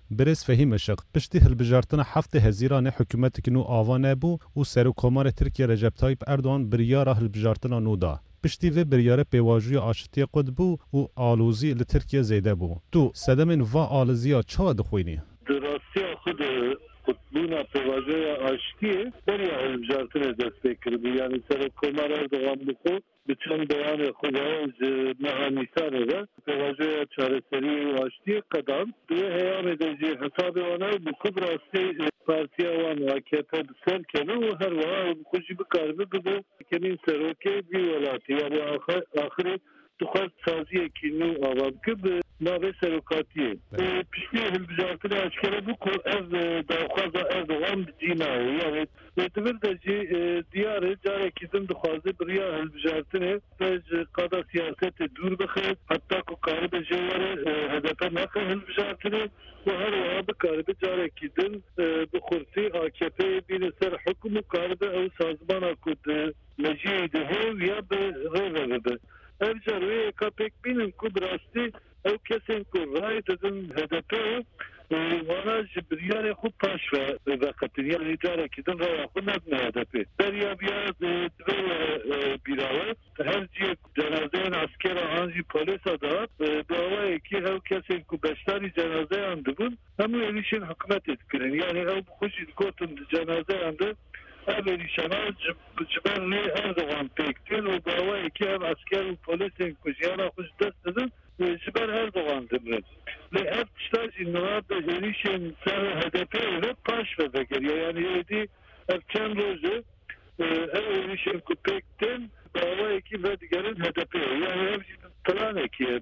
برز فهیم شق پشتی هلبجارتنا هفت هزیران حکومت کنو آوانه بو و سروکمار ترکیه رجب طایب اردوان بریارا هلبجارتنا نودا. پشتی و بریاره پیواجوی آشتی قد بو و آلوزی لترکیه زیده بو. تو صدمن و آلوزیا چا دخوینی؟ دراستی خود قطبونا پیواجوی آشتیه برای هلبجارتنا دست بکرد. یعنی سروکمار اردوان بخو بچند بیان خودش مهانیسانه ده پیواجوی چارەسەری و آشتی قدم دوی هیام دجی حساب آنها بخود راستی پارتی آوان AKP بسر کنه و هر وقت خوشی بکاربه بده کنین سروکی بی ولاتی یعنی آخری دخواست سازی کنو آوان که به نوع سروکاتیه پیشتی هلبجارتنا اشکره بکن از داخواز اردوغان بجینه یعنی دور دجی دیاره جاره کدن دخوازه بریا هلبجارتنه بج قادا سیاست دور بخیر حتی که کارب جواره هدف نخه هلبجارتنه و هر وقت بکارب جاره کدن بخورسی AKP بین سر حکم و کارب او سازمان کد مجید هو یا به غیره به افجاروی که پک بینم که براستی او کسین که رای دادن هدفه وانا جبریان خوب پاش و وقتی یعنی جاره کدن رای خود نبنه هدفه دریا بیاد دوی بیراوه هر جی جنازه عسکر آنجی پولیس داد باوی که او کسین که بشتاری جنازه انده بون همو ایلیشن حکمت اتکرین یعنی او خوشی گوتن جنازه انده اولیشان جبر لی اردوغان پیکتین و باوی که هم عسکر و پولیس کجیانا خوش دست دادن جبر اردوغان دمرن لی افتشتاجی نواب ایلیشن سر هدفه رو پاش بذکر یعنی ایدی چند روزه ایلیشن که پیکتین باوی که و دیگرین هدفه یعنی همچی پلانه که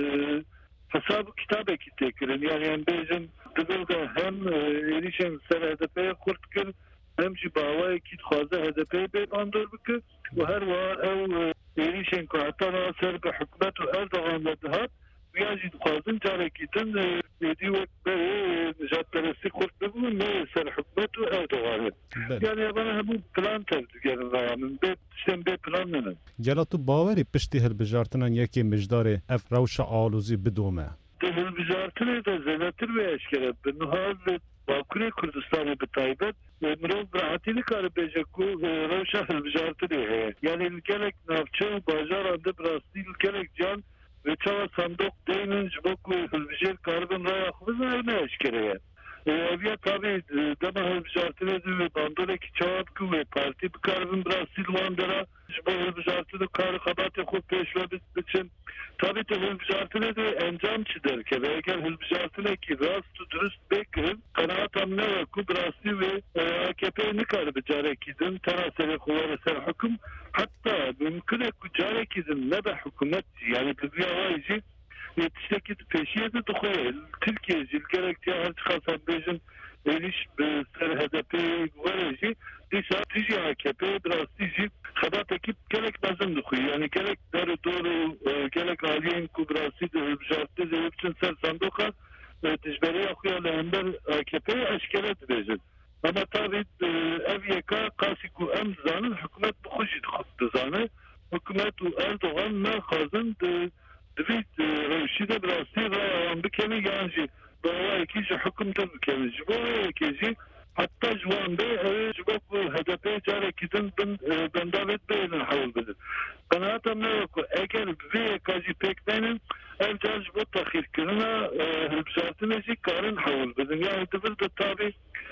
حساب کتابه که تکرن یعنی هم بیجن دبلگه هم ایلیشن سر هدفه خورد کرد همچی باوی که خوازه هدفه بیباندر بکر و هر وقت او ایلیشن که حتی سر به حکمت و اردوغان لدهات بیاجید خوازن جاره کتن ایدی وقت به نجات پرستی خورد ببون نه سر حکمت و اردوغانه یعنی ابانا همون پلان تردگرن من بیشتن بی پلان ننن گلا تو باوری پشتی هلبجارتنا یکی مجدار اف روش آلوزی بدومه هلبجارتنا ده زناتر و اشکره به نهاز باکوری کردستانی به تایبت مرو براحتی نکاره بیجه که روشا هلبجارتنی هست یعنی الگلک نافچه و باجار آنده براستی الگلک جان و چاوا صندوق دینن جبکو هلبجار کاربن رای خوبه نه اشکره هست اویا تابی دم هلبجارتنی دوی باندوله که چاواب که پارتی بکاربن براستی لوان داره جبو هلبجارتنی کار خبات خود پیشوا بچن tabii ki hılbıcartına da encam çider ki ve eğer hılbıcartına ki rast dürüst bekleyin kanaatam ne var kudrasti ve AKP'ye ne kadar becare kizin terasere kuvara ser hüküm hatta mümkün becare kizin ne de hükümet yani bir yavayıcı yetişteki peşiye de dokuyor Türkiye zilgerekçe her çıkarsan bejin eliş ser HDP'ye varıcı dişa tiji AKP drastici خدات اکیب گلک بازم دخوی یعنی گلک در دورو گلک عالین کبراسی ده بجارتی ده بچن سر صندوقه تجبری اخویا لهندر AKP اشکالات بیجن اما tabi ev yeka qasi ku em zanın hükümet bu xoşi dizane hükümet u Erdoğan ne xazın divit revşide birasti rayan bikeni yani bu ikinci hükümde bikeni bu ikinci hatta جوان به جبک هدف جاره کدن بندابت بیرن حول بده قناعتم نه که اگر به کاجی پک دینن ارجاج بود تأخیر کننا هلبجارتنه جی کارن حول بده یعنی دبل ده تابی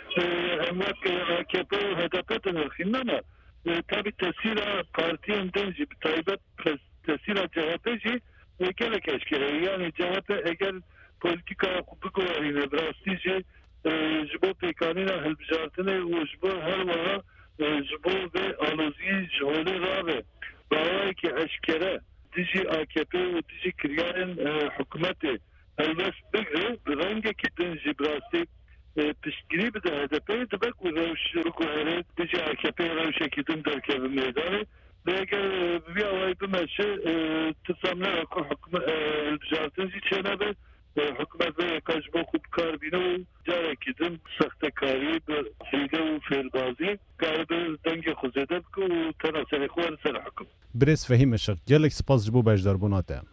اموات که AKP هدف تنرخین نه تابی تأثیر پارتی اندنجی بتایبت تأثیر CHP جی گلک اشکره یعنی CHP اگر پولیتیکا بگوارینه براستی جی جبو پیکانینا هلبجارتنه و جبو هر وقت جبو به آلوزی جهولی رابه باوی که اشکره دیجی AKP و دیجی کریان حکومت البس بگره رنگه که دنجی براستی پشتگیری بده هدفه دبک و روش رکو هره دیجی AKP روشه که دن در که میدانه اگر بیاوی بمشه تصامنه اکو حکومت هلبجارتنجی چه نبه حکومت به کاجبو خوب کار بینو جاره کدن سخت کاری به حیله و فیلبازی کار به دنگ خوزیده بکو و تناسل خوار سر حکم برز فهیم شق گلک سپاس جبو بجدار بوناته